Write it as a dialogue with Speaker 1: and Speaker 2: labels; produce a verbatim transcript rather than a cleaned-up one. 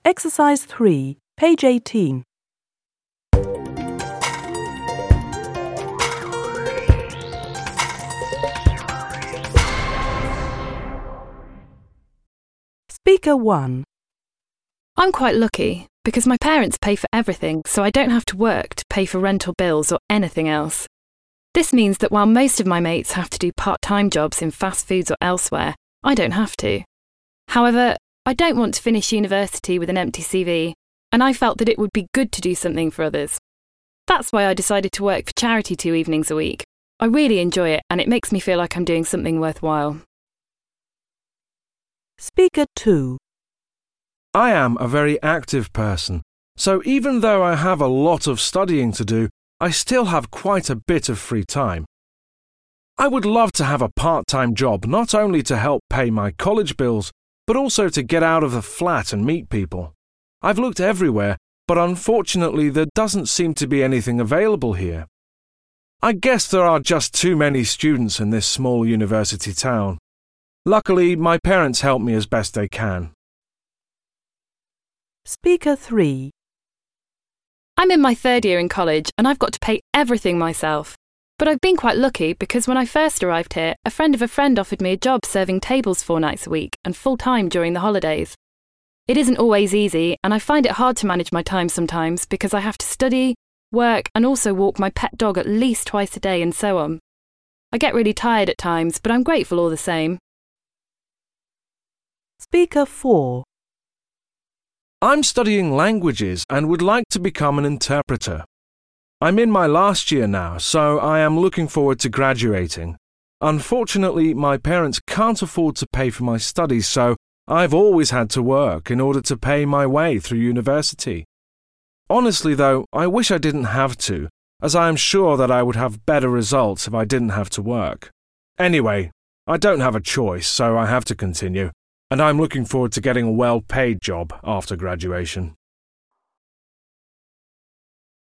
Speaker 1: Exercise three, page eighteen. Speaker one.
Speaker 2: I'm quite lucky because my parents pay for everything, so I don't have to work to pay for rental bills or anything else. This means that while most of my mates have to do part-time jobs in fast foods or elsewhere, I don't have to. However, I don't want to finish university with an empty C V, and I felt that it would be good to do something for others. That's why I decided to work for charity two evenings a week. I really enjoy it, and it makes me feel like I'm doing something worthwhile.
Speaker 1: Speaker two.
Speaker 3: I am a very active person, so even though I have a lot of studying to do, I still have quite a bit of free time. I would love to have a part-time job not only to help pay my college bills, but also to get out of the flat and meet people. I've looked everywhere, but unfortunately there doesn't seem to be anything available here. I guess there are just too many students in this small university town. Luckily, my parents help me as best they can.
Speaker 1: Speaker three.
Speaker 2: I'm in my third year in college and I've got to pay everything myself. But I've been quite lucky because when I first arrived here, a friend of a friend offered me a job serving tables four nights a week and full-time during the holidays. It isn't always easy, and I find it hard to manage my time sometimes because I have to study, work, and also walk my pet dog at least twice a day and so on. I get really tired at times, but I'm grateful all the same.
Speaker 1: Speaker four.
Speaker 3: I'm studying languages and would like to become an interpreter. I'm in my last year now, so I am looking forward to graduating. Unfortunately, my parents can't afford to pay for my studies, so I've always had to work in order to pay my way through university. Honestly, though, I wish I didn't have to, as I am sure that I would have better results if I didn't have to work. Anyway, I don't have a choice, so I have to continue, and I'm looking forward to getting a well-paid job after graduation.